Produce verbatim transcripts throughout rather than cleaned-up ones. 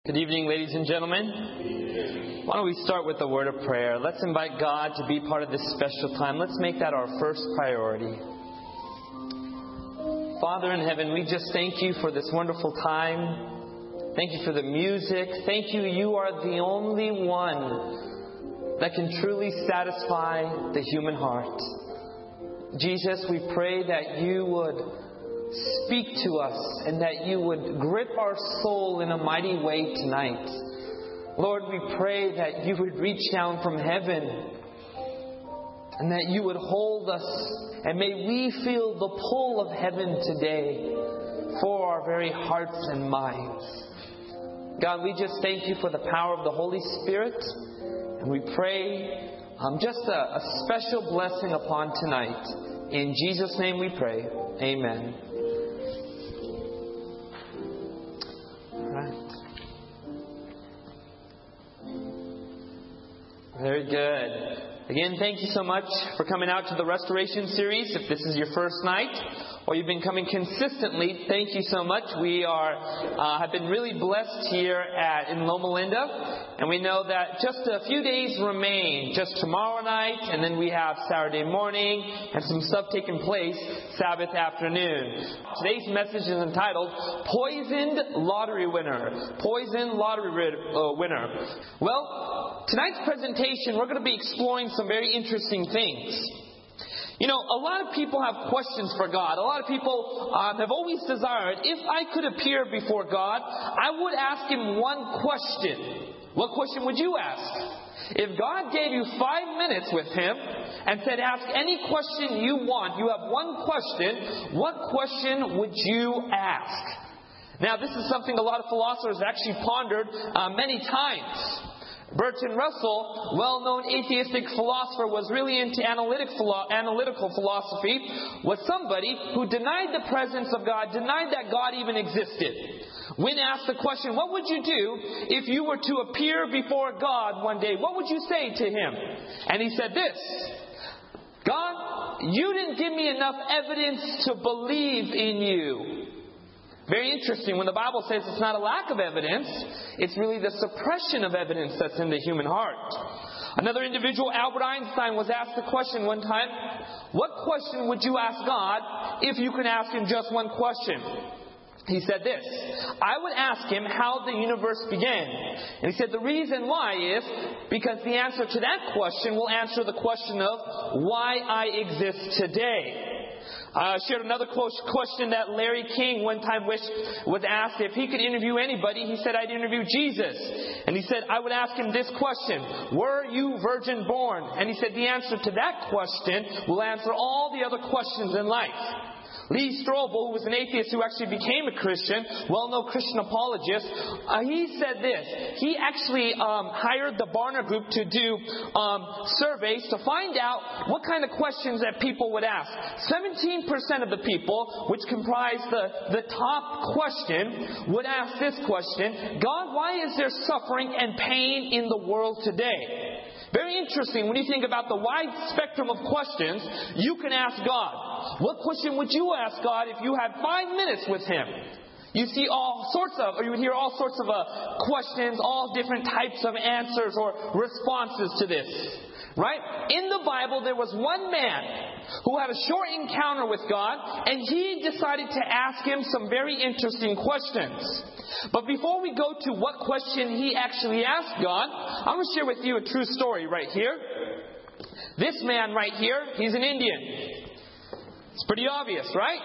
Good evening, ladies and gentlemen. Why don't we start with a word of prayer? Let's invite God to be part of this special time. Let's make that our first priority. Father in heaven, we just thank you for this wonderful time. Thank you for the music. Thank you, you are the only one that can truly satisfy the human heart. Jesus, we pray that you would speak to us and that you would grip our soul in a mighty way tonight. Lord, we pray that you would reach down from heaven and that you would hold us, and may we feel the pull of heaven today for our very hearts and minds. God, we just thank you for the power of the Holy Spirit, and we pray um, just a, a special blessing upon tonight. In Jesus' name we pray. Amen. Very good. Again, thank you so much for coming out to the Restoration Series. If this is your first night, or you've been coming consistently, thank you so much. We are uh, have been really blessed here at in Loma Linda, and we know that just a few days remain. Just tomorrow night, and then we have Saturday morning, and some stuff taking place Sabbath afternoon. Today's message is entitled "Poisoned Lottery Winner." Poisoned Lottery uh, Winner. Well, tonight's presentation, we're going to be exploring some very interesting things. You know, a lot of people have questions for God. A lot of people um, have always desired, if I could appear before God, I would ask Him one question. What question would you ask? If God gave you five minutes with Him and said, ask any question you want, you have one question, what question would you ask? Now, this is something a lot of philosophers actually pondered uh, many times. Bertrand Russell, well-known atheistic philosopher, was really into analytic philo- analytical philosophy, was somebody who denied the presence of God, denied that God even existed. When asked the question, what would you do if you were to appear before God one day? What would you say to Him? And he said this: God, you didn't give me enough evidence to believe in you. Very interesting. When the Bible says it's not a lack of evidence, it's really the suppression of evidence that's in the human heart. Another individual, Albert Einstein, was asked the question one time, what question would you ask God if you could ask Him just one question? He said this: I would ask Him how the universe began. And he said the reason why is because the answer to that question will answer the question of why I exist today. I uh, shared another question that Larry King one time wished was asked if he could interview anybody. He said, I'd interview Jesus. And he said, I would ask him this question: were you virgin born? And he said, the answer to that question will answer all the other questions in life. Lee Strobel, who was an atheist who actually became a Christian, well-known Christian apologist, uh, he said this. He actually um, hired the Barna Group to do um, surveys to find out what kind of questions that people would ask. seventeen percent of the people, which comprised the, the top question, would ask this question: God, why is there suffering and pain in the world today? Very interesting. When you think about the wide spectrum of questions you can ask God. What question would you ask God if you had five minutes with Him? You see all sorts of, or you would hear all sorts of uh, questions, all different types of answers or responses to this. Right? In the Bible, there was one man who had a short encounter with God, and he decided to ask Him some very interesting questions. But before we go to what question he actually asked God, I'm going to share with you a true story right here. This man right here, he's an Indian. It's pretty obvious, right?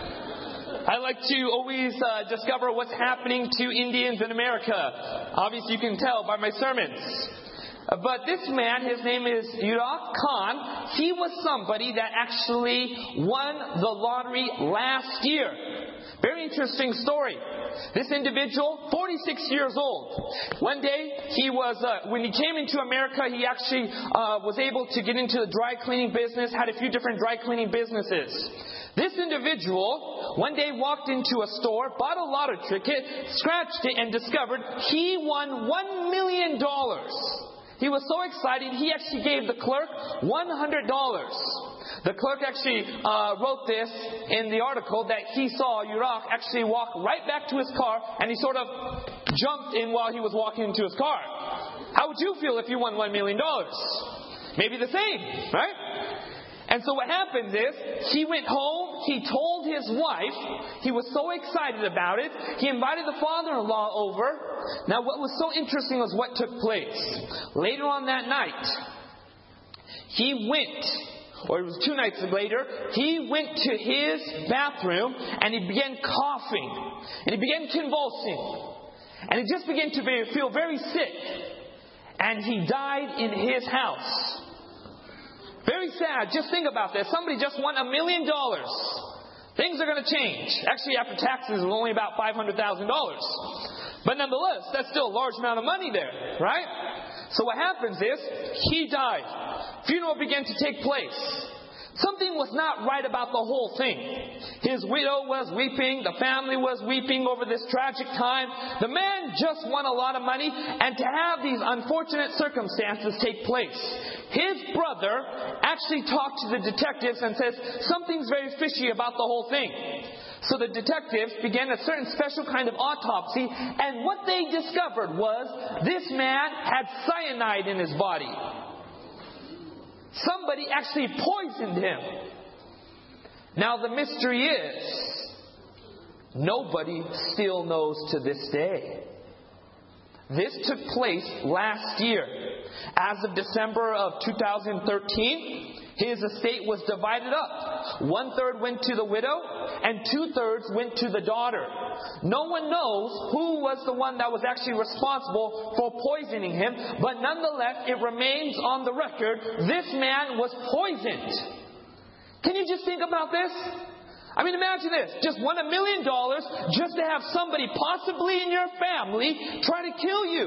I like to always uh, discover what's happening to Indians in America. Obviously, you can tell by my sermons. But this man, his name is Yuraq Khan. He was somebody that actually won the lottery last year. Very interesting story. This individual, forty-six years old. One day, he was uh, when he came into America, he actually uh, was able to get into the dry cleaning business, had a few different dry cleaning businesses. This individual one day walked into a store, bought a lottery ticket, scratched it, and discovered he won one million dollars. He was so excited, he actually gave the clerk one hundred dollars. The clerk actually uh, wrote this in the article that he saw Yuraq actually walk right back to his car, and he sort of jumped in while he was walking into his car. How would you feel if you won one million dollars? Maybe the same, right? And so what happens is, he went home, he told his wife, he was so excited about it, he invited the father-in-law over. Now what was so interesting was what took place. Later on that night, he went, or it was two nights later, he went to his bathroom and he began coughing. And he began convulsing. And he just began to be, feel very sick. And he died in his house. Very sad. Just think about this. Somebody just won a million dollars. Things are going to change. Actually, after taxes, it was only about five hundred thousand dollars. But nonetheless, that's still a large amount of money there, right? So what happens is, he died. Funeral began to take place. Something was not right about the whole thing. His widow was weeping. The family was weeping over this tragic time. The man just won a lot of money. And to have these unfortunate circumstances take place, his brother actually talked to the detectives and says, something's very fishy about the whole thing. So the detectives began a certain special kind of autopsy. And what they discovered was, this man had cyanide in his body. Somebody actually poisoned him. Now the mystery is, nobody still knows to this day. This took place last year. As of December of two thousand thirteen, his estate was divided up. One third went to the widow, and two thirds went to the daughter. No one knows who was the one that was actually responsible for poisoning him, but nonetheless, it remains on the record, this man was poisoned. Can you just think about this? I mean, imagine this. Just won a million dollars just to have somebody possibly in your family try to kill you.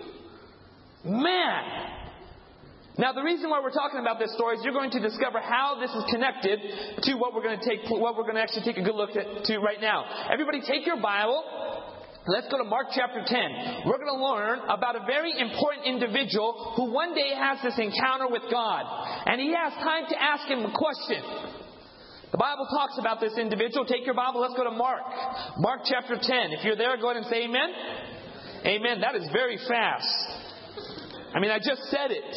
Man. Now, the reason why we're talking about this story is you're going to discover how this is connected to what we're going to take, what we're going to actually take a good look at to right now. Everybody, take your Bible. Let's go to Mark chapter ten. We're going to learn about a very important individual who one day has this encounter with God, and he has time to ask him a question. The Bible talks about this individual. Take your Bible. Let's go to Mark. Mark chapter ten. If you're there, go ahead and say amen. Amen. That is very fast. I mean, I just said it.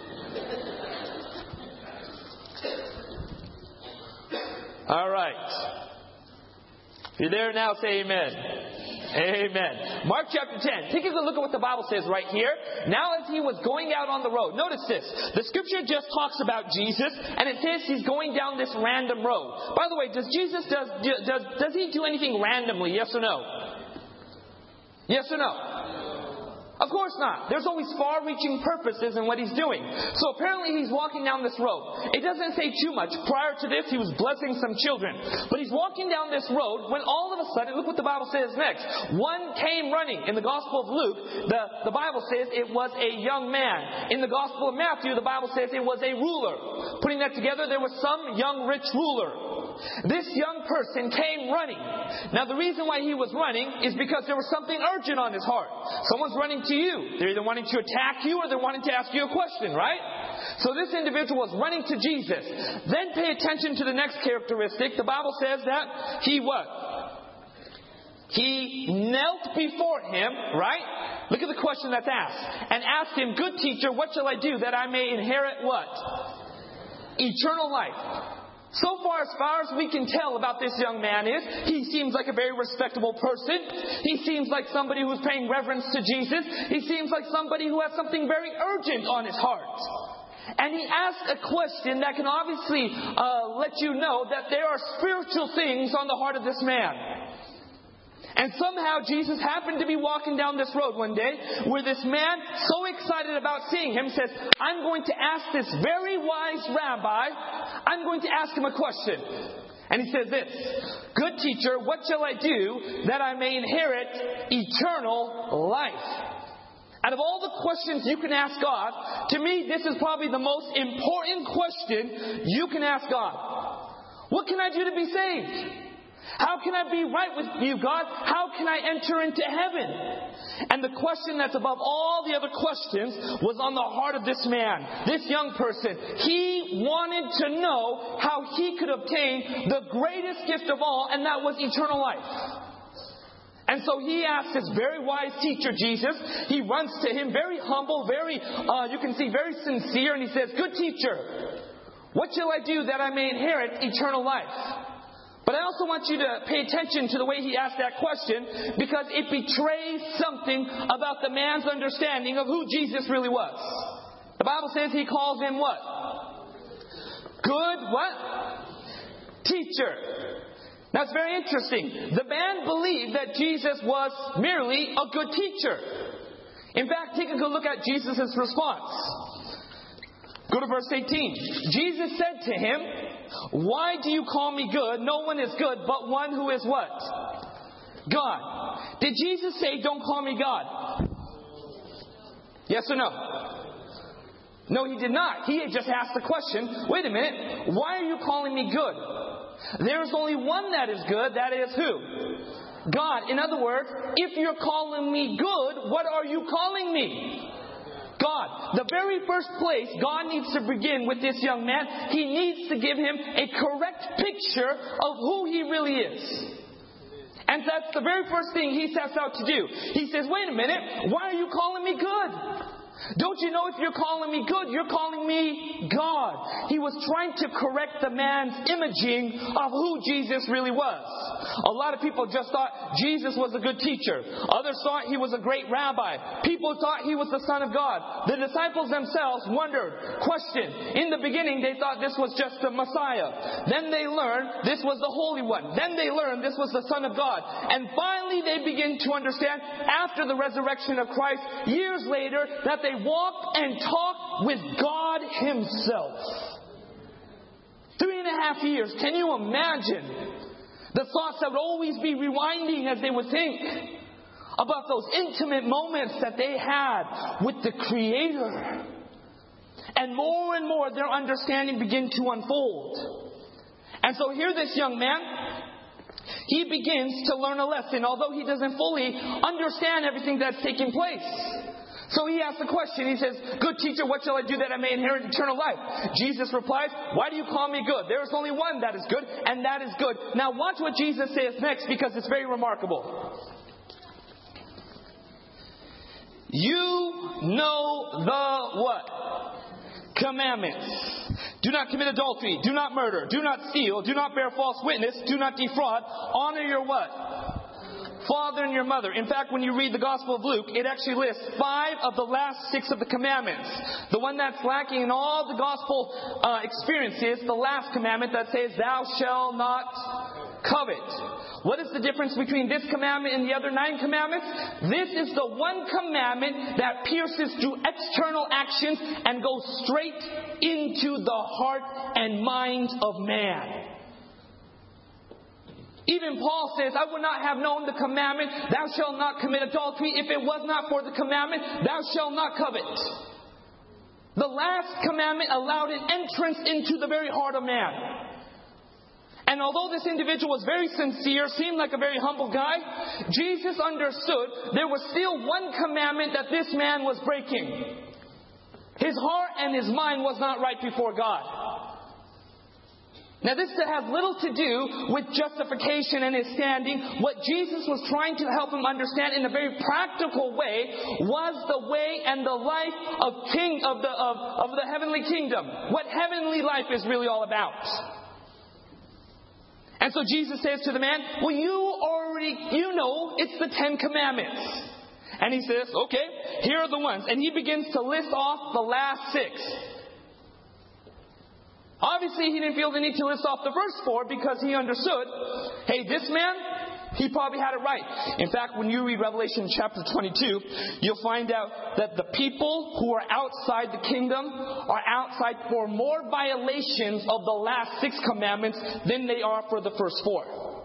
All right. If you're there now, say amen. Amen. Mark chapter ten. Take a good look at what the Bible says right here. Now as he was going out on the road. Notice this. The scripture just talks about Jesus, and it says he's going down this random road. By the way, does Jesus, does, does, does he do anything randomly? Yes or no? Yes or no? Of course not. There's always far-reaching purposes in what he's doing. So apparently he's walking down this road. It doesn't say too much. Prior to this, he was blessing some children. But he's walking down this road when all of a sudden, look what the Bible says next. One came running. In the Gospel of Luke, the, the Bible says it was a young man. In the Gospel of Matthew, the Bible says it was a ruler. Putting that together, there was some young rich ruler. This young person came running. Now the reason why he was running is because there was something urgent on his heart. Someone's running to you. They're either wanting to attack you or they're wanting to ask you a question, right? So this individual was running to Jesus. Then pay attention to the next characteristic. The Bible says that he what? He knelt before him, right? Look at the question that's asked. And asked him, "Good teacher, what shall I do that I may inherit what? Eternal life." So far, as far as we can tell about this young man is, he seems like a very respectable person. He seems like somebody who's paying reverence to Jesus. He seems like somebody who has something very urgent on his heart. And he asked a question that can obviously uh, let you know that there are spiritual things on the heart of this man. And somehow Jesus happened to be walking down this road one day where this man, so excited about seeing him, says, "I'm going to ask this very wise rabbi, I'm going to ask him a question." And he says this, "Good teacher, what shall I do that I may inherit eternal life?" Out of all the questions you can ask God, to me this is probably the most important question you can ask God. What can I do to be saved? How can I be right with you, God? How can I enter into heaven? And the question that's above all the other questions was on the heart of this man, this young person. He wanted to know how he could obtain the greatest gift of all, and that was eternal life. And so he asks this very wise teacher, Jesus. He runs to him, very humble, very, uh, you can see, very sincere. And he says, good teacher, what shall I do that I may inherit eternal life? But I also want you to pay attention to the way he asked that question, because it betrays something about the man's understanding of who Jesus really was. The Bible says he calls him what? Good what? Teacher. Now it's very interesting. The man believed that Jesus was merely a good teacher. In fact, take a good look at Jesus' response. Go to verse eighteen. Jesus said to him, why do you call me good? No one is good but one who is what? God. Did Jesus say, don't call me God? Yes or no? No, he did not. He had just asked the question, wait a minute, why are you calling me good? There is only one that is good, that is who? God. In other words, if you're calling me good, what are you calling me? God. The very first place God needs to begin with this young man, he needs to give him a correct picture of who he really is. And that's the very first thing he sets out to do. He says, wait a minute, why are you calling me good? Don't you know if you're calling me good, you're calling me God. He was trying to correct the man's imaging of who Jesus really was. A lot of people just thought Jesus was a good teacher. Others thought he was a great rabbi. People thought he was the Son of God. The disciples themselves wondered, questioned. In the beginning, they thought this was just the Messiah. Then they learned this was the Holy One. Then they learned this was the Son of God. And finally, they begin to understand, after the resurrection of Christ, years later, that they walked and talked with God Himself. Three and a half years. Can you imagine the thoughts that would always be rewinding as they would think about those intimate moments that they had with the Creator? And more and more their understanding began to unfold. And so here this young man, he begins to learn a lesson, although he doesn't fully understand everything that's taking place. So he asks the question, he says, good teacher, what shall I do that I may inherit eternal life? Jesus replies, why do you call me good? There is only one that is good, and that is good. Now watch what Jesus says next, because it's very remarkable. You know the what? Commandments. Do not commit adultery. Do not murder. Do not steal. Do not bear false witness. Do not defraud. Honor your what? Father and your mother. In fact, when you read the Gospel of Luke, it actually lists five of the last six of the commandments. The one that's lacking in all the Gospel uh, experiences, the last commandment that says, thou shalt not covet. What is the difference between this commandment and the other nine commandments? This is the one commandment that pierces through external actions and goes straight into the heart and mind of man. Even Paul says, I would not have known the commandment, thou shalt not commit adultery, if it was not for the commandment, thou shalt not covet. The last commandment allowed an entrance into the very heart of man. And although this individual was very sincere, seemed like a very humble guy, Jesus understood there was still one commandment that this man was breaking. His heart and his mind was not right before God. Now this has little to do with justification and his standing. What Jesus was trying to help him understand in a very practical way was the way and the life of king of the of, of the heavenly kingdom. What heavenly life is really all about. And so Jesus says to the man, well, you already, you know, it's the Ten Commandments. And he says, okay, here are the ones. And he begins to list off the last six. Obviously, he didn't feel the need to list off the first four because he understood, hey, this man, he probably had it right. In fact, when you read Revelation chapter twenty-two, you'll find out that the people who are outside the kingdom are outside for more violations of the last six commandments than they are for the first four.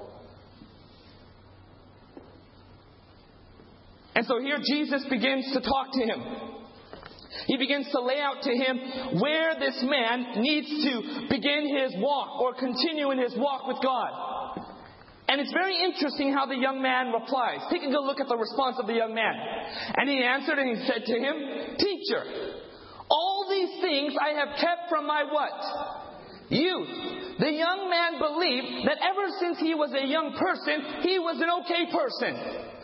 And so here Jesus begins to talk to him. He begins to lay out to him where this man needs to begin his walk or continue in his walk with God. And it's very interesting how the young man replies. Take a good look at the response of the young man. And he answered and he said to him, Teacher, all these things I have kept from my what? Youth. The young man believed that ever since he was a young person, he was an okay person.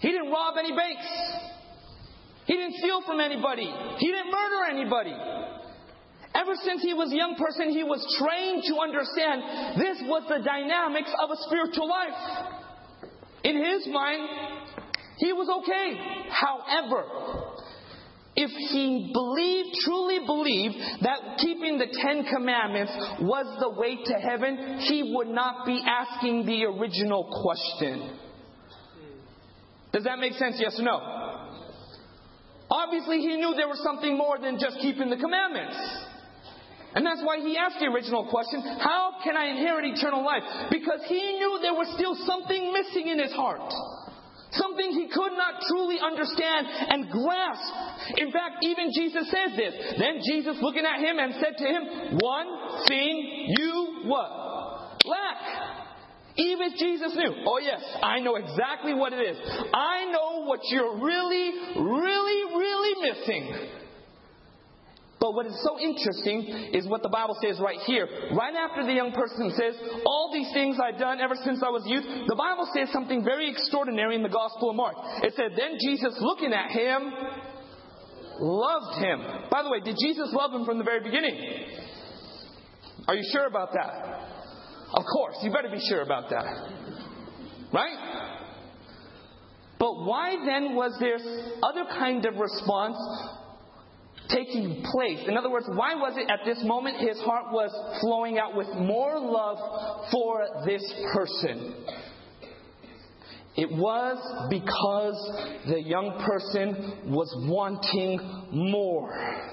He didn't rob any banks. He didn't steal from anybody. He didn't murder anybody. Ever since he was a young person, he was trained to understand this was the dynamics of a spiritual life. In his mind, he was okay. However, if he believed, truly believed that keeping the Ten Commandments was the way to heaven, he would not be asking the original question. Does that make sense? Yes or no? Obviously, he knew there was something more than just keeping the commandments. And that's why he asked the original question, how can I inherit eternal life? Because he knew there was still something missing in his heart. Something he could not truly understand and grasp. In fact, even Jesus says this. Then Jesus looking at him and said to him, one thing you what? Lack. Even Jesus knew. Oh yes, I know exactly what it is. I know what you're really, really, really missing. But what is so interesting is what the Bible says right here. Right after the young person says, all these things I've done ever since I was youth, the Bible says something very extraordinary in the Gospel of Mark. It said, then Jesus looking at him, loved him. By the way, did Jesus love him from the very beginning? Are you sure about that? Of course, you better be sure about that. Right? But why then was there other kind of response taking place? In other words, why was it at this moment his heart was flowing out with more love for this person? It was because the young person was wanting more.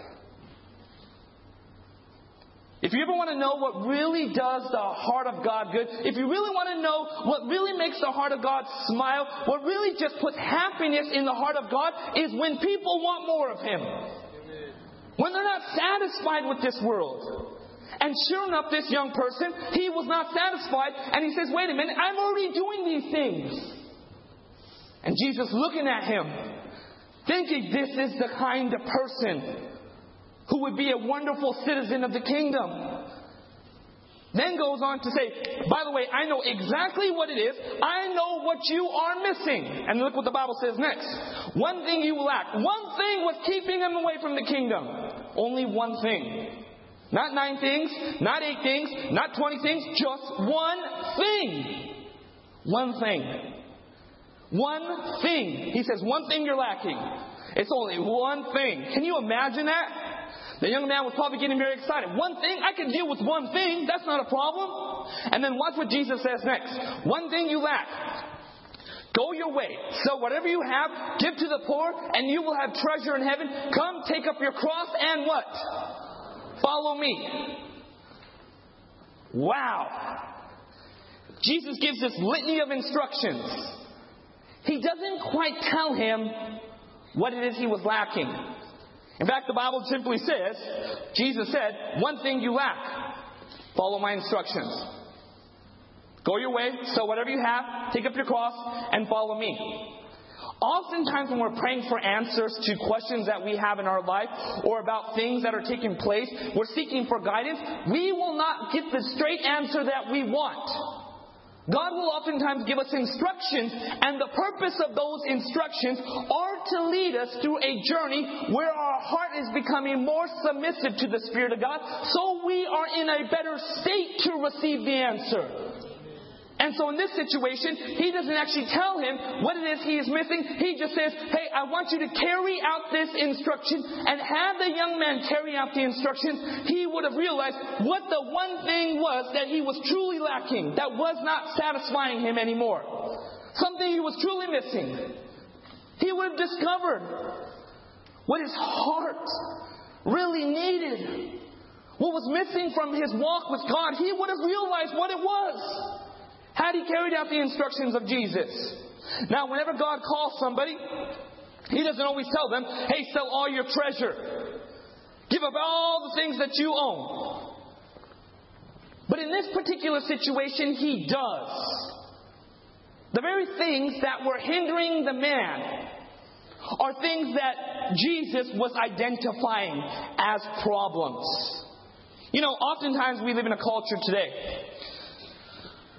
If you ever want to know what really does the heart of God good, if you really want to know what really makes the heart of God smile, what really just puts happiness in the heart of God is when people want more of Him. When they're not satisfied with this world. And sure enough, this young person, he was not satisfied. And he says, wait a minute, I'm already doing these things. And Jesus looking at him, thinking this is the kind of person who would be a wonderful citizen of the kingdom. Then goes on to say, by the way, I know exactly what it is. I know what you are missing. And look what the Bible says next. One thing you lack. One thing was keeping him away from the kingdom. Only one thing. Not nine things, not eight things, not twenty things. Just one thing. One thing. One thing. He says, one thing you're lacking. It's only one thing. Can you imagine that? The young man was probably getting very excited. One thing, I can deal with one thing. That's not a problem. And then watch what Jesus says next. One thing you lack. Go your way. Sell whatever you have. Give to the poor. And you will have treasure in heaven. Come, take up your cross. And what? Follow me. Wow. Jesus gives this litany of instructions. He doesn't quite tell him what it is he was lacking. In fact, the Bible simply says, Jesus said, one thing you lack. Follow my instructions. Go your way, sell whatever you have, take up your cross, and follow me. Oftentimes when we're praying for answers to questions that we have in our life or about things that are taking place, we're seeking for guidance, we will not get the straight answer that we want. God will oftentimes give us instructions, and the purpose of those instructions are to lead us through a journey where our heart is becoming more submissive to the Spirit of God, so we are in a better state to receive the answer. And so in this situation, he doesn't actually tell him what it is he is missing. He just says, hey, I want you to carry out this instruction. And had the young man carry out the instructions, he would have realized what the one thing was that he was truly lacking, that was not satisfying him anymore. Something he was truly missing. He would have discovered what his heart really needed. What was missing from his walk with God. He would have realized what it was had he carried out the instructions of Jesus. Now, whenever God calls somebody, He doesn't always tell them, hey, sell all your treasure. Give up all the things that you own. But in this particular situation, He does. The very things that were hindering the man are things that Jesus was identifying as problems. You know, oftentimes we live in a culture today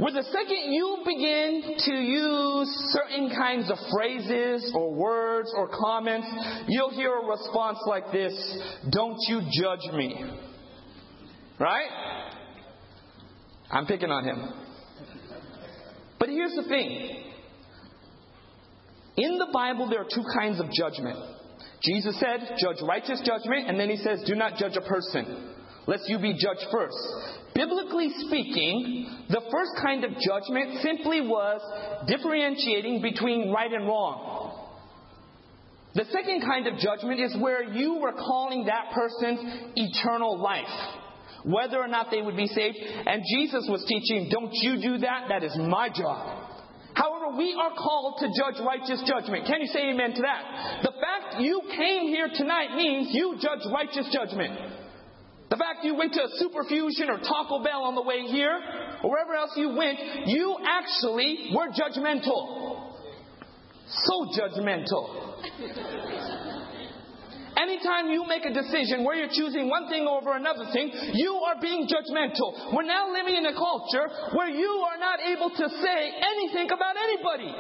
Where the second you begin to use certain kinds of phrases or words or comments, you'll hear a response like this: "Don't you judge me." Right? I'm picking on him. But here's the thing. In the Bible, there are two kinds of judgment. Jesus said, judge righteous judgment, and then He says, do not judge a person, lest you be judged first. Biblically speaking, the first kind of judgment simply was differentiating between right and wrong. The second kind of judgment is where you were calling that person eternal life, whether or not they would be saved. And Jesus was teaching, don't you do that, that is my job. However, we are called to judge righteous judgment. Can you say amen to that? The fact you came here tonight means you judge righteous judgment. The fact you went to Superfusion or Taco Bell on the way here, or wherever else you went, you actually were judgmental. So judgmental. Anytime you make a decision where you're choosing one thing over another thing, you are being judgmental. We're now living in a culture where you are not able to say anything about anybody.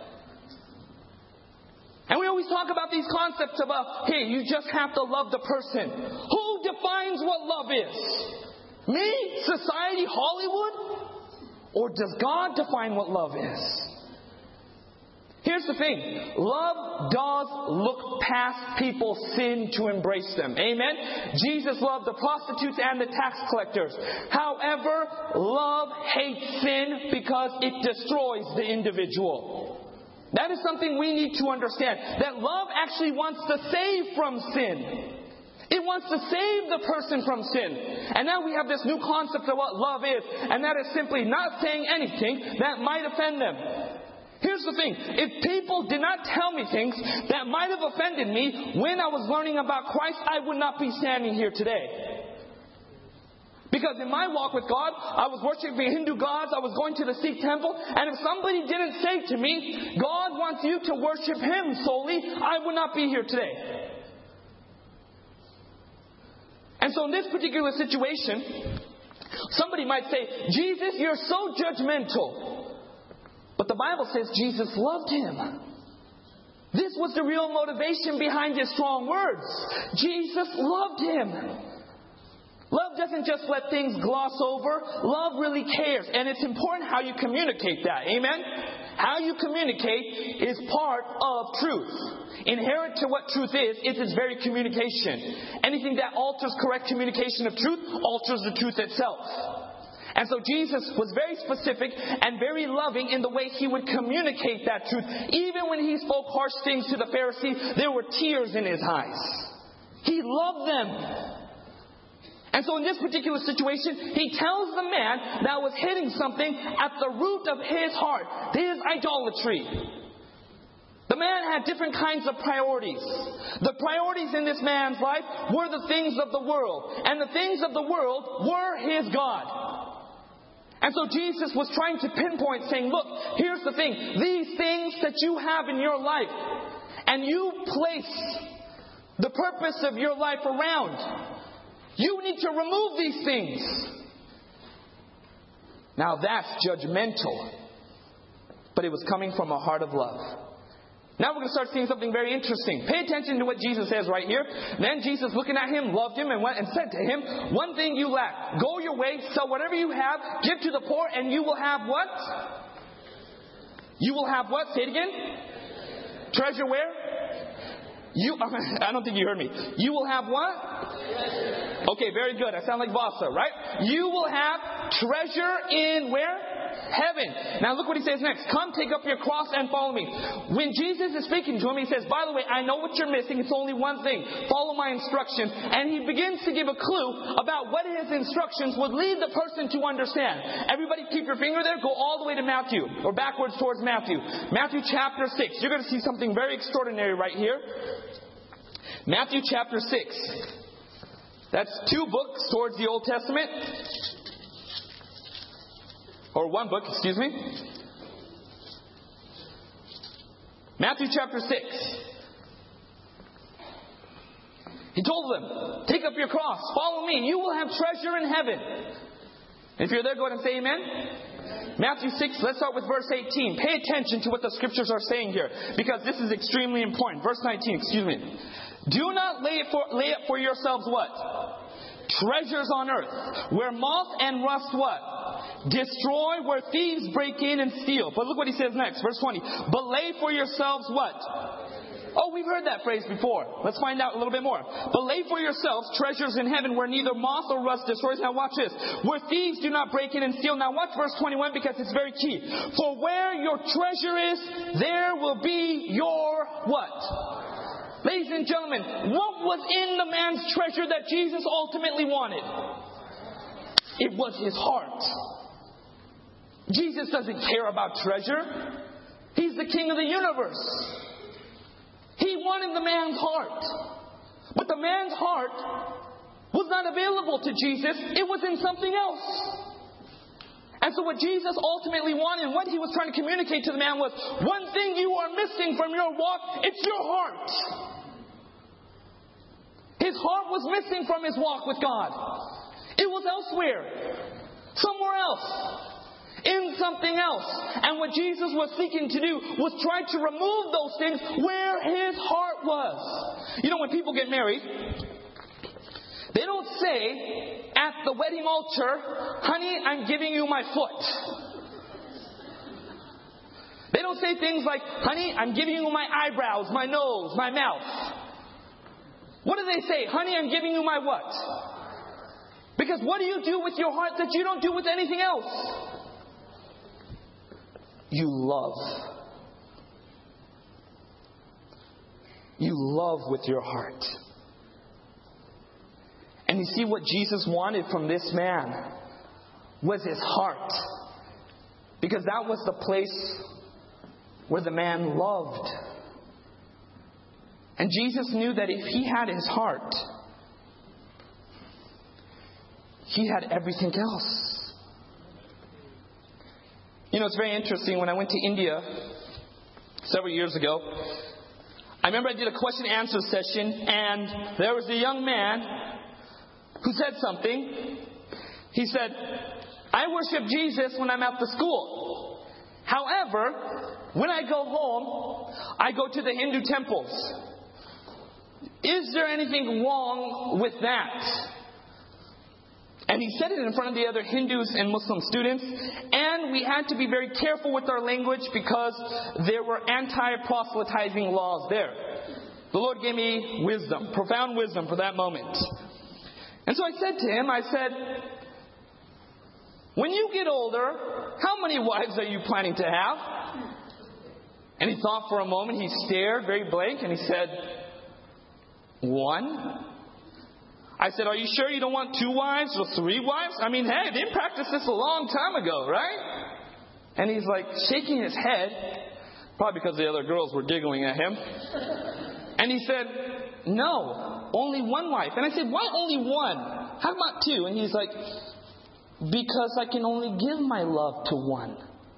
And we always talk about these concepts about, hey, you just have to love the person. Who defines what love is? Me? Society? Hollywood? Or does God define what love is? Here's the thing. Love does look past people's sin to embrace them. Amen? Jesus loved the prostitutes and the tax collectors. However, love hates sin because it destroys the individual. That is something we need to understand. That love actually wants to save from sin. It wants to save the person from sin. And now we have this new concept of what love is. And that is simply not saying anything that might offend them. Here's the thing. If people did not tell me things that might have offended me when I was learning about Christ, I would not be standing here today. Because in my walk with God, I was worshiping Hindu gods, I was going to the Sikh temple, and if somebody didn't say to me, God wants you to worship Him solely, I would not be here today. And so in this particular situation, somebody might say, Jesus, you're so judgmental. But the Bible says Jesus loved him. This was the real motivation behind his strong words. Jesus loved him. Love doesn't just let things gloss over. Love really cares. And it's important how you communicate that. Amen? How you communicate is part of truth. Inherent to what truth is, is its very communication. Anything that alters correct communication of truth alters the truth itself. And so Jesus was very specific and very loving in the way He would communicate that truth. Even when He spoke harsh things to the Pharisees, there were tears in His eyes. He loved them. And so in this particular situation, He tells the man that was hitting something at the root of his heart, his idolatry. The man had different kinds of priorities. The priorities in this man's life were the things of the world. And the things of the world were his God. And so Jesus was trying to pinpoint, saying, look, here's the thing. These things that you have in your life, and you place the purpose of your life around, you need to remove these things. Now that's judgmental. But it was coming from a heart of love. Now we're going to start seeing something very interesting. Pay attention to what Jesus says right here. Then Jesus, looking at him, loved him and went and said to him, one thing you lack. Go your way, sell whatever you have, give to the poor, and you will have what? You will have what? Say it again. Treasure where? You. I don't think you heard me. You will have what? Okay, very good. I sound like Vasa, right? You will have treasure in where? Heaven. Now look what He says next. Come, take up your cross and follow me. When Jesus is speaking to him, He says, by the way, I know what you're missing. It's only one thing. Follow my instructions. And He begins to give a clue about what His instructions would lead the person to understand. Everybody keep your finger there. Go all the way to Matthew, or backwards towards Matthew. Matthew chapter six. You're going to see something very extraordinary right here. Matthew chapter six. That's two books towards the Old Testament. Or one book, excuse me. Matthew chapter six. He told them, take up your cross, follow me, you will have treasure in heaven. If you're there, go ahead and say amen. Matthew six, let's start with verse eighteen. Pay attention to what the scriptures are saying here, because this is extremely important. Verse nineteen, excuse me. Do not lay, it for, lay up for yourselves what? Treasures on earth, where moth and rust what? Destroy, where thieves break in and steal. But look what he says next, verse twenty. But lay for yourselves what? Oh, we've heard that phrase before. Let's find out a little bit more. But lay for yourselves treasures in heaven where neither moth or rust destroys. Now watch this. Where thieves do not break in and steal. Now watch verse twenty-one, because it's very key. For where your treasure is, there will be your what? Ladies and gentlemen, what was in the man's treasure that Jesus ultimately wanted? It was his heart. Jesus doesn't care about treasure. He's the king of the universe. He wanted the man's heart. But the man's heart was not available to Jesus. It was in something else. And so what Jesus ultimately wanted, and what he was trying to communicate to the man was, one thing you are missing from your walk, it's your heart. His heart was missing from his walk with God. It was elsewhere. Somewhere else. In something else. And what Jesus was seeking to do was try to remove those things where his heart was. You know, when people get married, they don't say at the wedding altar, honey, I'm giving you my foot. They don't say things like, honey, I'm giving you my eyebrows, my nose, my mouth. What do they say? Honey, I'm giving you my what? Because what do you do with your heart that you don't do with anything else? You love. You love with your heart. And you see what Jesus wanted from this man was his heart. Because that was the place where the man loved. And Jesus knew that if he had his heart, he had everything else. You know, it's very interesting. When I went to India several years ago, I remember I did a question and answer session, and there was a young man who said something. He said, I worship Jesus when I'm at the school. However, when I go home, I go to the Hindu temples. Is there anything wrong with that? And he said it in front of the other Hindus and Muslim students. And we had to be very careful with our language because there were anti-proselytizing laws there. The Lord gave me wisdom, profound wisdom for that moment. And so I said to him, I said, when you get older, how many wives are you planning to have? And he thought for a moment. He stared very blank and he said, one. I said, are you sure you don't want two wives or three wives? I mean, hey, they practiced this a long time ago, right? And he's like shaking his head, probably because the other girls were giggling at him. And he said, no, only one wife. And I said, why only one? How about two? And he's like, because I can only give my love to one.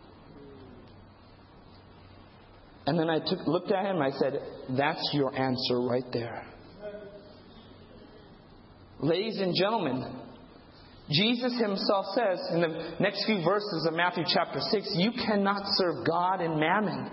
And then I took, looked at him and I said, that's your answer right there. Ladies and gentlemen, Jesus himself says in the next few verses of Matthew chapter six, you cannot serve God and mammon.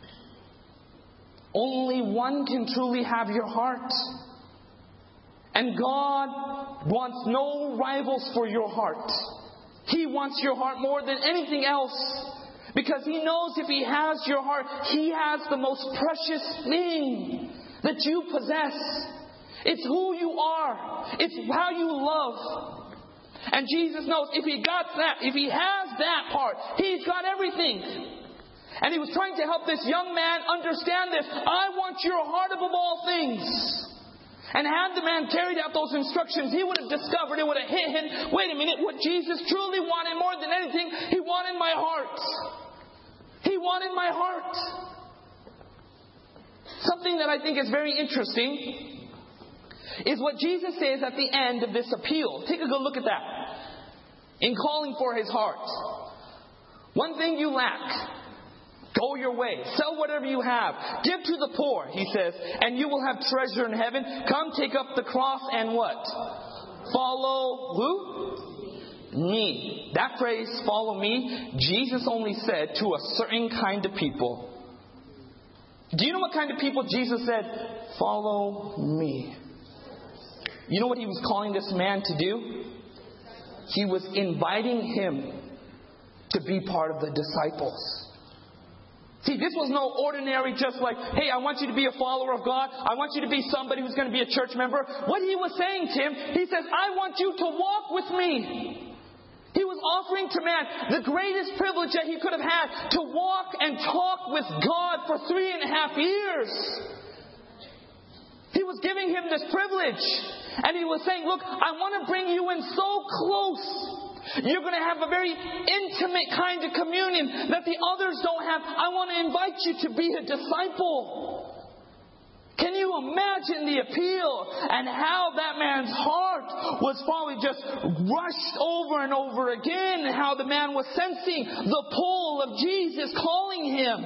Only one can truly have your heart. And God wants no rivals for your heart. He wants your heart more than anything else. Because He knows if He has your heart, He has the most precious thing that you possess. It's who you are. It's how you love. And Jesus knows if He got that, if He has that part, He's got everything. And He was trying to help this young man understand this. I want your heart above all things. And had the man carried out those instructions, he would have discovered, it would have hit him, wait a minute, what Jesus truly wanted more than anything, He wanted my heart. He wanted my heart. Something that I think is very interesting is what Jesus says at the end of this appeal. Take a good look at that. In calling for His heart. One thing you lack. Go your way. Sell whatever you have. Give to the poor, He says, and you will have treasure in heaven. Come take up the cross and what? Follow who? me. That phrase, follow me, Jesus only said to a certain kind of people. Do you know what kind of people Jesus said, follow me? You know what he was calling this man to do? He was inviting him to be part of the disciples. See, this was no ordinary just like, hey, I want you to be a follower of God. I want you to be somebody who's going to be a church member. What he was saying to him, he says, I want you to walk with me. He was offering to man the greatest privilege that he could have had, to walk and talk with God for three and a half years. He was giving him this privilege. And he was saying, look, I want to bring you in so close. You're going to have a very intimate kind of communion that the others don't have. I want to invite you to be a disciple. Can you imagine the appeal and how that man's heart was probably just rushed over and over again, and how the man was sensing the pull of Jesus calling him?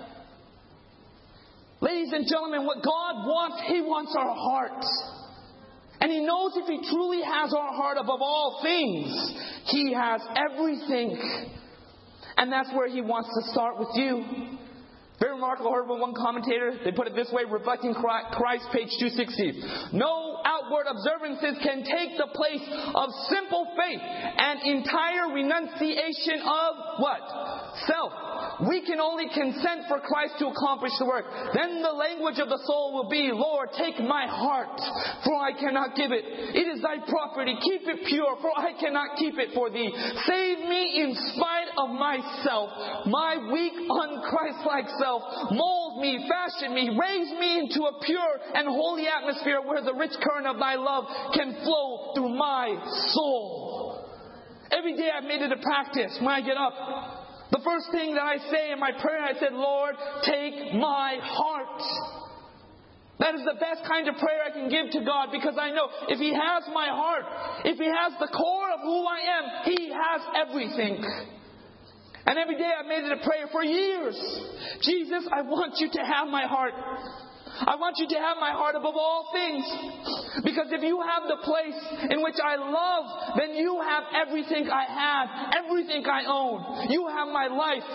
Ladies and gentlemen, what God wants, He wants our hearts. And He knows if He truly has our heart above all things, He has everything. And that's where He wants to start with you. Very remarkable. I heard from one commentator, they put it this way, reflecting Christ, page two sixty. No outward observances can take the place of simple faith and entire renunciation of what? Self. We can only consent for Christ to accomplish the work. Then the language of the soul will be, Lord, take my heart, for I cannot give it. It is thy property. Keep it pure, for I cannot keep it for thee. Save me in spite of myself, my weak, un-Christ-like self. Mold me, fashion me, raise me into a pure and holy atmosphere where the rich current of thy love can flow through my soul. Every day I've made it a practice when I get up. The first thing that I say in my prayer, I said, Lord, take my heart. That is the best kind of prayer I can give to God, because I know if He has my heart, if He has the core of who I am, He has everything. And every day I've made it a prayer for years. Jesus, I want you to have my heart. I want you to have my heart above all things. Because if you have the place in which I love, then you have everything I have, everything I own. You have my life.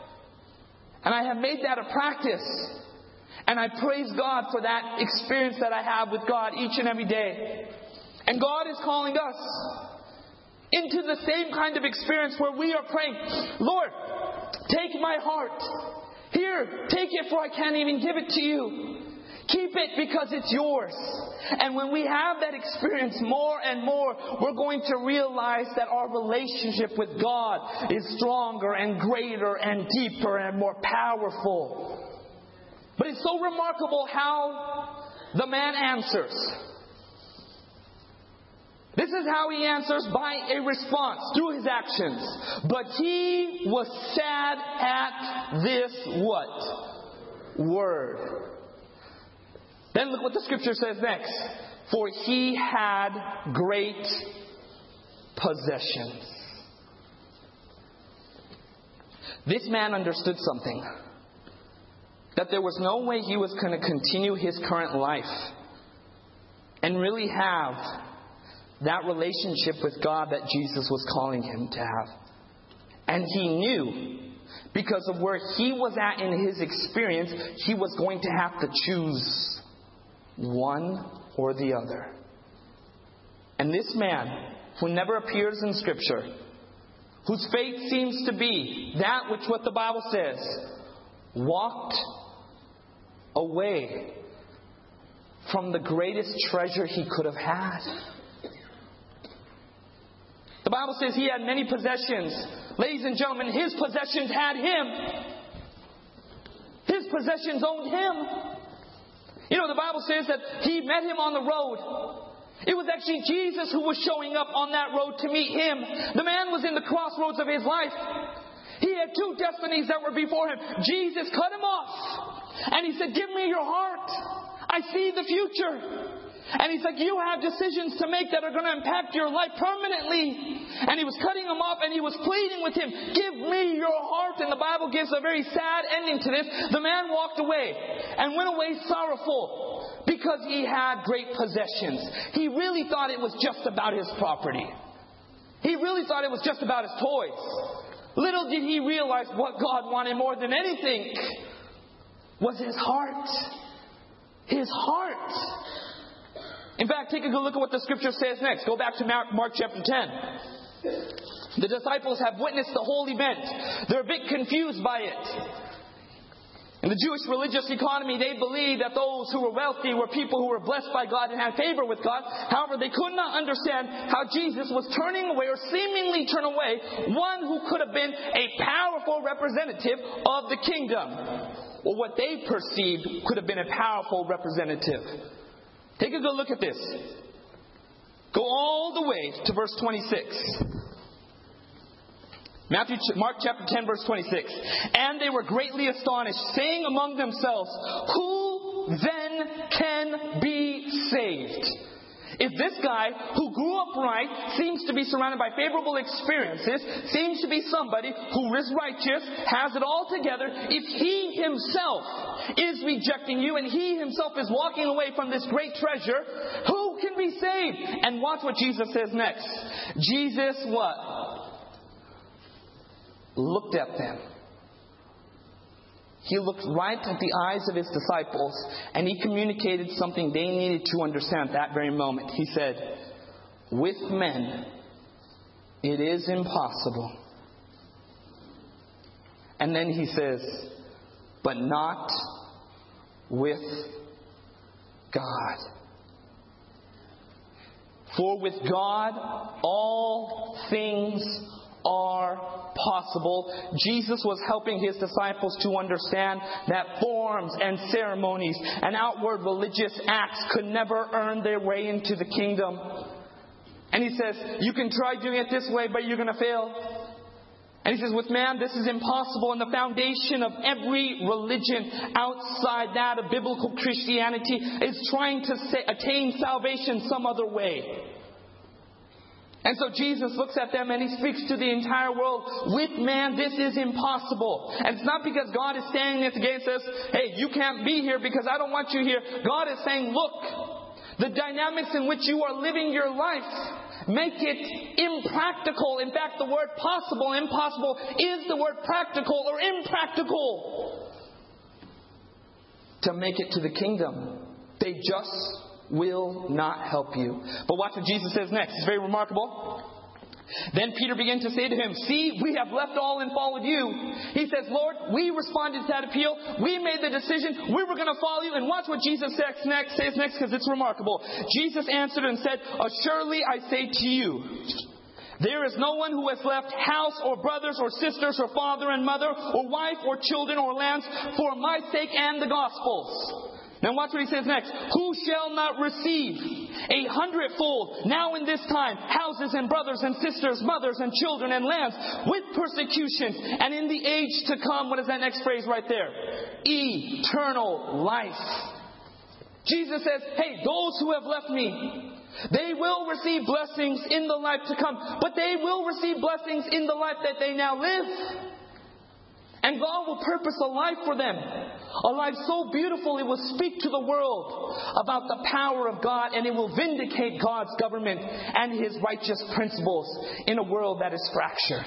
And I have made that a practice. And I praise God for that experience that I have with God each and every day. And God is calling us into the same kind of experience where we are praying, Lord, take my heart. Here, take it, for I can't even give it to you. Keep it because it's yours. And when we have that experience more and more, we're going to realize that our relationship with God is stronger and greater and deeper and more powerful. But it's so remarkable how the man answers. This is how he answers, by a response through his actions. But he was sad at this what? Word. Then look what the scripture says next. For he had great possessions. This man understood something. That there was no way he was going to continue his current life and really have that relationship with God that Jesus was calling him to have. And he knew, because of where he was at in his experience, he was going to have to choose one or the other. And this man, who never appears in Scripture, whose faith seems to be that which what the Bible says, walked away from the greatest treasure he could have had. The Bible says he had many possessions. Ladies and gentlemen, his possessions had him. His possessions owned him. You know, the Bible says that he met him on the road. It was actually Jesus who was showing up on that road to meet him. The man was in the crossroads of his life. He had two destinies that were before him. Jesus cut him off. And he said, give me your heart. I see the future. And he's like, you have decisions to make that are going to impact your life permanently. And he was cutting him off and he was pleading with him, give me your heart. And the Bible gives a very sad ending to this. The man walked away and went away sorrowful because he had great possessions. He really thought it was just about his property. He really thought it was just about his toys. Little did he realize what God wanted more than anything was his heart. His heart. In fact, take a good look at what the Scripture says next. Go back to Mark, Mark chapter ten. The disciples have witnessed the whole event. They're a bit confused by it. In the Jewish religious economy, they believed that those who were wealthy were people who were blessed by God and had favor with God. However, they could not understand how Jesus was turning away or seemingly turn away one who could have been a powerful representative of the kingdom, or what they perceived could have been a powerful representative. Take a good look at this. Go all the way to verse twenty-six. Matthew, Mark chapter ten, verse twenty-six. And they were greatly astonished, saying among themselves, who then can be saved? If this guy who grew up right, seems to be surrounded by favorable experiences, seems to be somebody who is righteous, has it all together, if he himself is rejecting you and he himself is walking away from this great treasure, who can be saved? And watch what Jesus says next. Jesus what? Looked at them. He looked right at the eyes of his disciples and he communicated something they needed to understand at that very moment. He said, with men it is impossible. And then he says, but not with God. For with God all things are possible. Jesus was helping his disciples to understand that forms and ceremonies and outward religious acts could never earn their way into the kingdom. And he says, you can try doing it this way, but you're going to fail. And he says, with man, this is impossible. And the foundation of every religion outside that of biblical Christianity is trying to say, attain salvation some other way. And so Jesus looks at them and he speaks to the entire world. With man, this is impossible. And it's not because God is standing against us, hey, you can't be here because I don't want you here. God is saying, look, the dynamics in which you are living your life make it impractical. In fact, the word possible, impossible, is the word practical or impractical to make it to the kingdom. They just will not help you. But watch what Jesus says next. It's very remarkable. Then Peter began to say to him, see, we have left all and followed you. He says, Lord, we responded to that appeal. We made the decision. We were going to follow you. And watch what Jesus says next, says next because it's remarkable. Jesus answered and said, assuredly I say to you, there is no one who has left house or brothers or sisters or father and mother or wife or children or lands for my sake and the gospel's. Now watch what he says next. Who shall not receive a hundredfold now in this time houses and brothers and sisters, mothers and children and lands with persecution, and in the age to come, what is that next phrase right there? Eternal life. Jesus says, hey, those who have left me, they will receive blessings in the life to come, but they will receive blessings in the life that they now live. And God will purpose a life for them. A life so beautiful it will speak to the world about the power of God, and it will vindicate God's government and His righteous principles in a world that is fractured.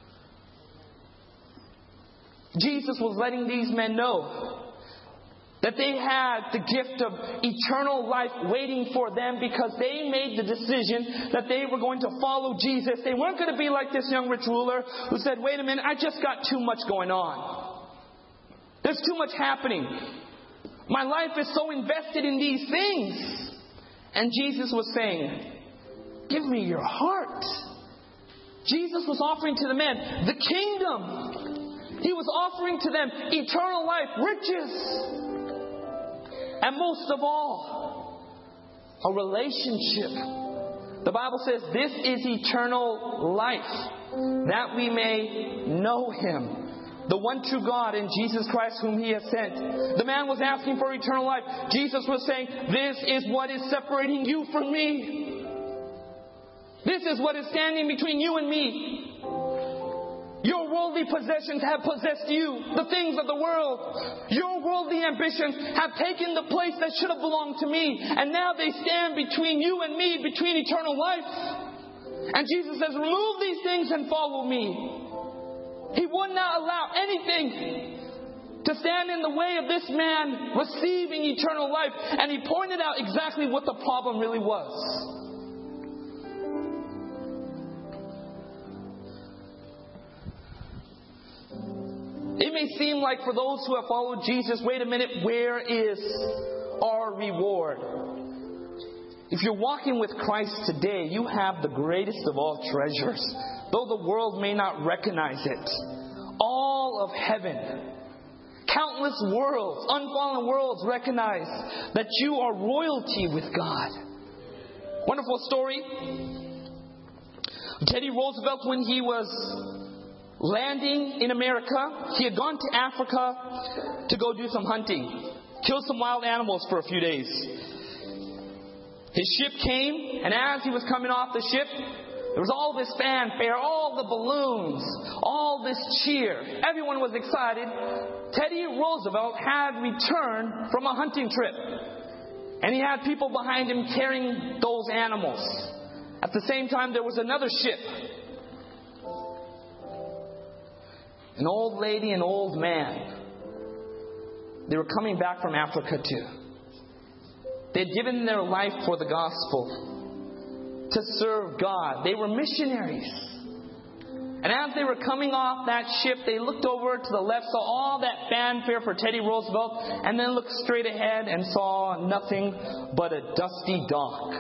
Jesus was letting these men know that they had the gift of eternal life waiting for them because they made the decision that they were going to follow Jesus. They weren't going to be like this young rich ruler who said, wait a minute, I just got too much going on. There's too much happening. My life is so invested in these things. And Jesus was saying, give me your heart. Jesus was offering to the men the kingdom. He was offering to them eternal life, riches. And most of all, a relationship. The Bible says this is eternal life, that we may know Him, the one true God, and Jesus Christ whom He has sent. The man was asking for eternal life. Jesus was saying, this is what is separating you from me. This is what is standing between you and me. Your worldly possessions have possessed you. The things of the world. Your worldly ambitions have taken the place that should have belonged to me. And now they stand between you and me, between eternal life. And Jesus says, remove these things and follow me. He would not allow anything to stand in the way of this man receiving eternal life. And he pointed out exactly what the problem really was. It may seem like for those who have followed Jesus, wait a minute, where is our reward? If you're walking with Christ today, you have the greatest of all treasures, though the world may not recognize it. All of heaven, countless worlds, unfallen worlds recognize that you are royalty with God. Wonderful story. Teddy Roosevelt, when he was landing in America, he had gone to Africa to go do some hunting, kill some wild animals for a few days. His ship came, and as he was coming off the ship, there was all this fanfare, all the balloons, all this cheer. Everyone was excited. Teddy Roosevelt had returned from a hunting trip, and he had people behind him carrying those animals. At the same time, there was another ship. An old lady and old man. They were coming back from Africa too. They had given their life for the gospel, to serve God. They were missionaries. And as they were coming off that ship, they looked over to the left, saw all that fanfare for Teddy Roosevelt, and then looked straight ahead and saw nothing but a dusty dock.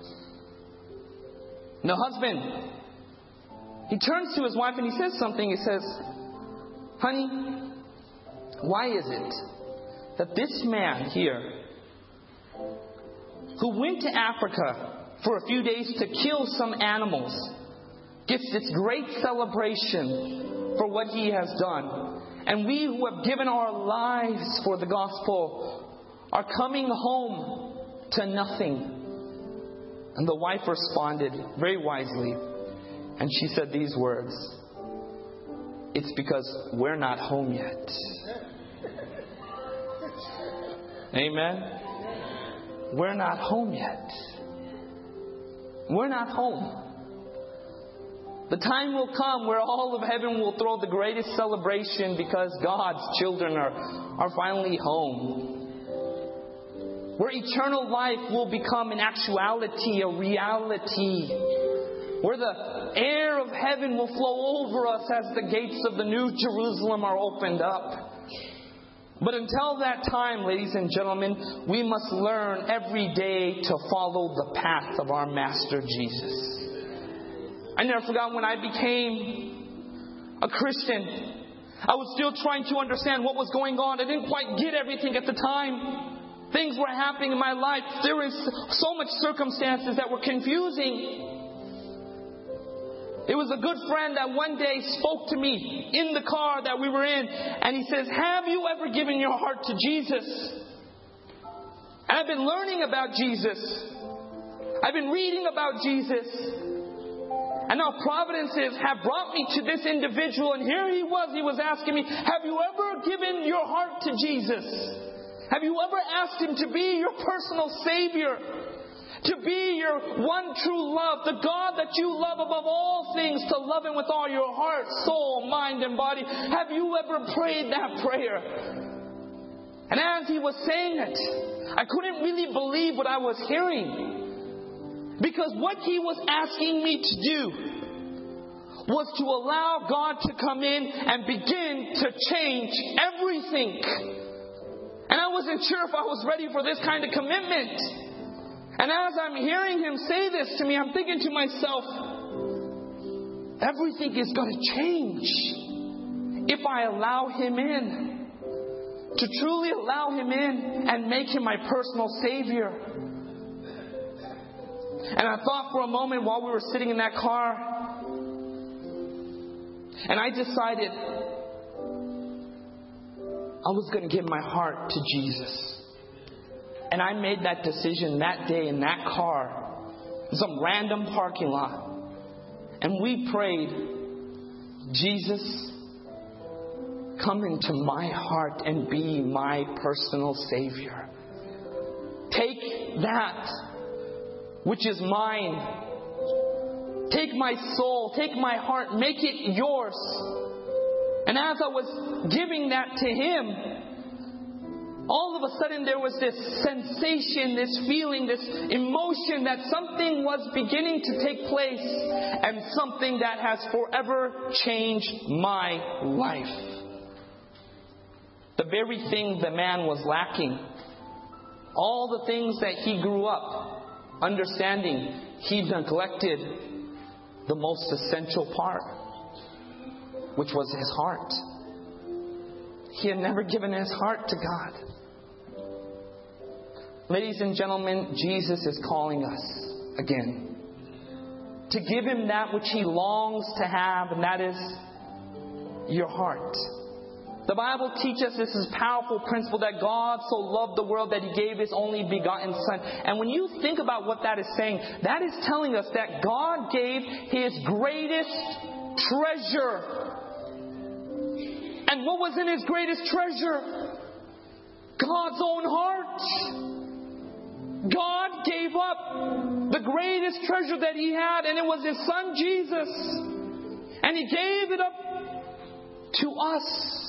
And the husband, he turns to his wife and he says something. He says, honey, why is it that this man here, who went to Africa for a few days to kill some animals, gets this great celebration for what he has done, and we who have given our lives for the gospel are coming home to nothing? And the wife responded very wisely, and she said these words, it's because we're not home yet. Amen? We're not home yet. We're not home. The time will come where all of heaven will throw the greatest celebration because God's children are, are finally home. Where eternal life will become an actuality, a reality. Where the air of heaven will flow over us as the gates of the New Jerusalem are opened up. But until that time, ladies and gentlemen, we must learn every day to follow the path of our Master Jesus. I never forgot when I became a Christian, I was still trying to understand what was going on. I didn't quite get everything at the time. Things were happening in my life. There was so much circumstances that were confusing. It was a good friend that one day spoke to me in the car that we were in, and he says, have you ever given your heart to Jesus? And I've been learning about Jesus. I've been reading about Jesus. And now providences have brought me to this individual, and here he was, he was asking me, have you ever given your heart to Jesus? Have you ever asked Him to be your personal Savior? To be your one true love, the God that you love above all things, to love Him with all your heart, soul, mind, and body. Have you ever prayed that prayer? And as he was saying it, I couldn't really believe what I was hearing. Because what he was asking me to do was to allow God to come in and begin to change everything. And I wasn't sure if I was ready for this kind of commitment. And as I'm hearing him say this to me, I'm thinking to myself, everything is going to change if I allow him in. To truly allow him in and make him my personal Savior. And I thought for a moment while we were sitting in that car, and I decided I was going to give my heart to Jesus. And I made that decision that day in that car, in some random parking lot. And we prayed, Jesus, come into my heart and be my personal Savior. Take that which is mine Take my soul, take my heart, make it yours. And as I was giving that to Him, all of a sudden there was this sensation, this feeling, this emotion that something was beginning to take place, and something that has forever changed my life. The very thing the man was lacking, all the things that he grew up understanding, he neglected the most essential part, which was his heart. He had never given his heart to God. Ladies and gentlemen, Jesus is calling us again to give Him that which He longs to have, and that is your heart. The Bible teaches us this is a powerful principle that God so loved the world that He gave His only begotten Son. And when you think about what that is saying, that is telling us that God gave His greatest treasure. And what was in His greatest treasure? God's own heart. God gave up the greatest treasure that He had, and it was His Son Jesus. And He gave it up to us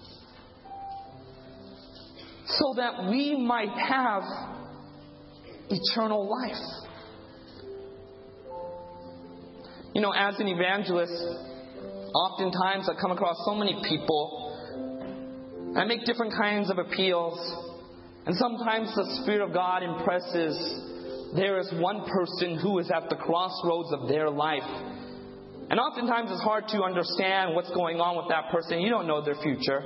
so that we might have eternal life. You know, as an evangelist, oftentimes I come across so many people. I make different kinds of appeals. And sometimes the Spirit of God impresses there is one person who is at the crossroads of their life. And oftentimes it's hard to understand what's going on with that person. You don't know their future.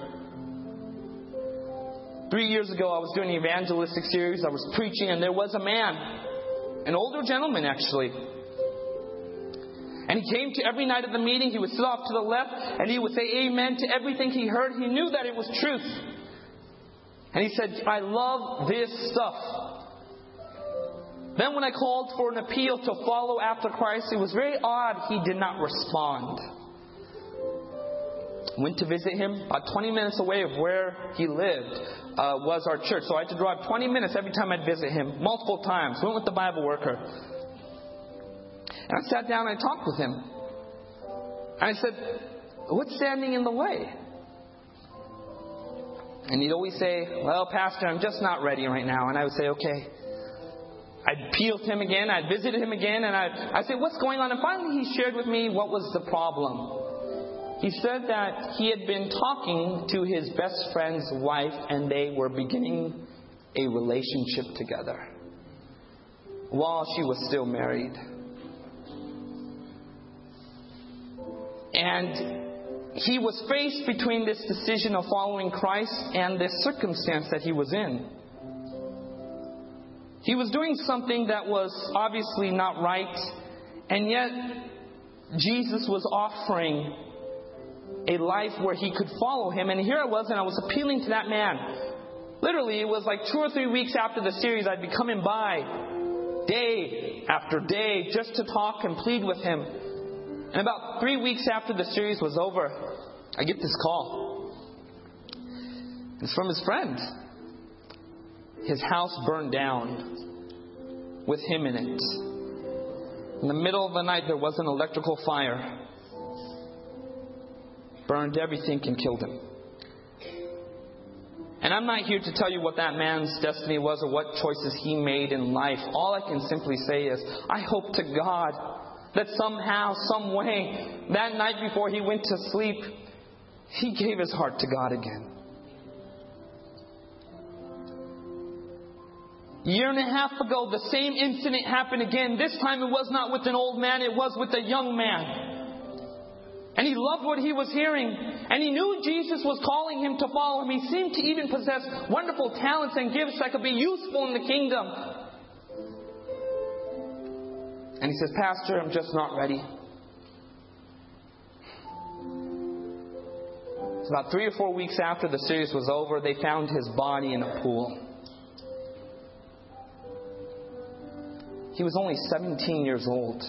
Three years ago I was doing an evangelistic series. I was preaching, and there was a man, an older gentleman actually. And he came to every night of the meeting. He would sit off to the left, and he would say amen to everything he heard. He knew that it was truth. And he said, I love this stuff. Then when I called for an appeal to follow after Christ, it was very odd. He did not respond. Went to visit him. About twenty minutes away of where he lived uh, was our church. So I had to drive twenty minutes every time I'd visit him. Multiple times. Went with the Bible worker. And I sat down and I talked with him. And I said, what's standing in the way? And he'd always say, well, Pastor, I'm just not ready right now. And I would say, okay. I'd appeal to him again. I'd visit him again. And I'd, I'd say, what's going on? And finally he shared with me what was the problem. He said that he had been talking to his best friend's wife, and they were beginning a relationship together while she was still married. And he was faced between this decision of following Christ and this circumstance that he was in. He was doing something that was obviously not right, and yet Jesus was offering a life where he could follow Him. And here I was, and I was appealing to that man. Literally, it was like two or three weeks after the series, I'd be coming by day after day just to talk and plead with him. And about three weeks after the series was over, I get this call. It's from his friend. His house burned down with him in it. In the middle of the night, there was an electrical fire. Burned everything and killed him. And I'm not here to tell you what that man's destiny was or what choices he made in life. All I can simply say is, I hope to God that somehow, some way, that night before he went to sleep, he gave his heart to God again. A year and a half ago, the same incident happened again. This time it was not with an old man, it was with a young man. And he loved what he was hearing. And he knew Jesus was calling him to follow him. He seemed to even possess wonderful talents and gifts that could be useful in the kingdom. And he says, Pastor, I'm just not ready. It's about three or four weeks after the series was over, they found his body in a pool. He was only seventeen years old.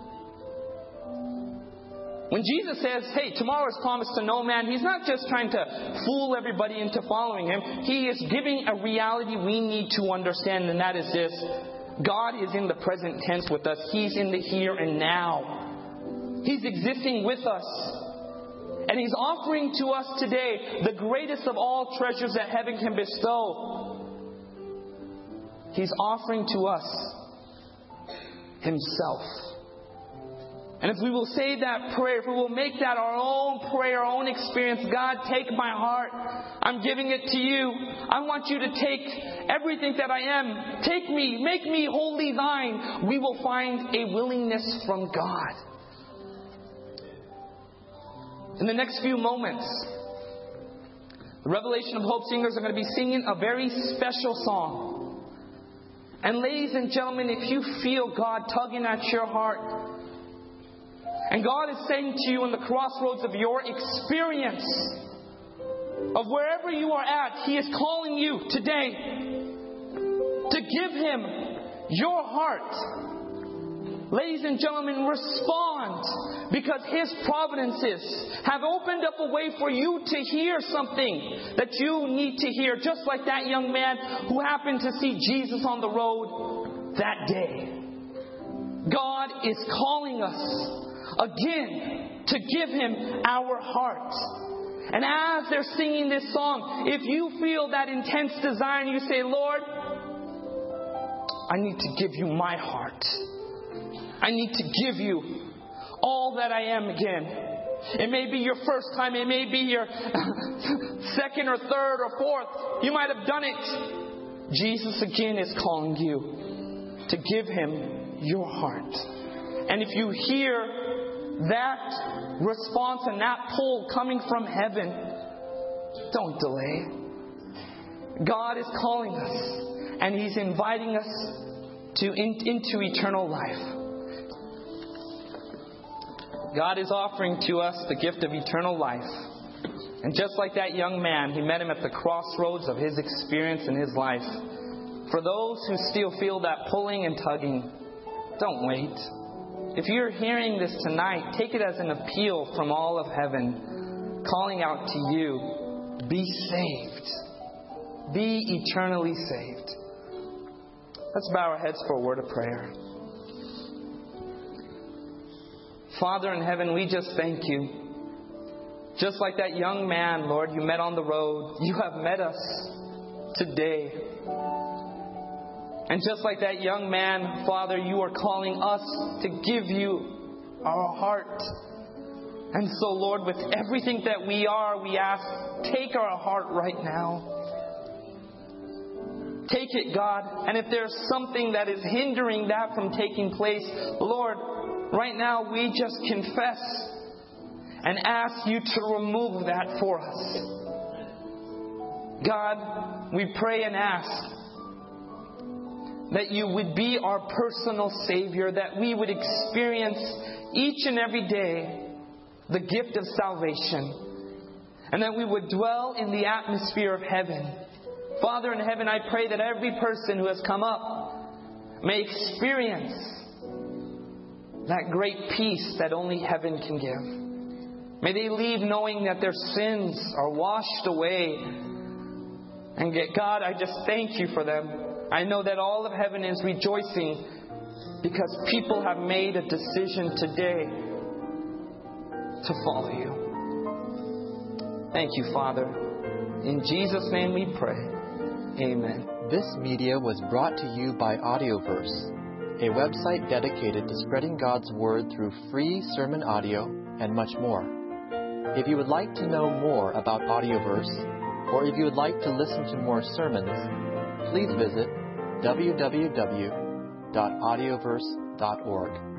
When Jesus says, hey, tomorrow is promised to no man, He's not just trying to fool everybody into following Him. He is giving a reality we need to understand, and that is this. God is in the present tense with us. He's in the here and now. He's existing with us. And He's offering to us today the greatest of all treasures that heaven can bestow. He's offering to us Himself. And if we will say that prayer, if we will make that our own prayer, our own experience, God, take my heart. I'm giving it to you. I want you to take everything that I am. Take me. Make me wholly thine. We will find a willingness from God. In the next few moments, the Revelation of Hope singers are going to be singing a very special song. And ladies and gentlemen, if you feel God tugging at your heart, and God is saying to you in the crossroads of your experience, of wherever you are at, He is calling you today to give Him your heart. Ladies and gentlemen, respond, because His providences have opened up a way for you to hear something that you need to hear. Just like that young man who happened to see Jesus on the road that day. God is calling us again to give Him our heart. And as they're singing this song, if you feel that intense desire and you say, Lord, I need to give you my heart. I need to give you all that I am again. It may be your first time. It may be your second or third or fourth. You might have done it. Jesus again is calling you to give Him your heart. And if you hear that response and that pull coming from heaven, don't delay. God is calling us, and He's inviting us to in, into eternal life. God is offering to us the gift of eternal life. And just like that young man, He met him at the crossroads of his experience in his life. For those who still feel that pulling and tugging, don't wait. If you're hearing this tonight, take it as an appeal from all of heaven, calling out to you, be saved. Be eternally saved. Let's bow our heads for a word of prayer. Father in heaven, we just thank You. Just like that young man, Lord, You met on the road, You have met us today. And just like that young man, Father, You are calling us to give You our heart. And so, Lord, with everything that we are, we ask, take our heart right now. Take it, God. And if there's something that is hindering that from taking place, Lord, right now we just confess and ask You to remove that for us. God, we pray and ask that You would be our personal Savior, that we would experience each and every day the gift of salvation, and that we would dwell in the atmosphere of heaven. Father in heaven, I pray that every person who has come up may experience that great peace that only heaven can give. May they leave knowing that their sins are washed away. And get, God, I just thank You for them. I know that all of heaven is rejoicing because people have made a decision today to follow You. Thank You, Father. In Jesus' name we pray. Amen. This media was brought to you by Audioverse, a website dedicated to spreading God's Word through free sermon audio and much more. If you would like to know more about Audioverse, or if you would like to listen to more sermons, please visit w w w dot audioverse dot org.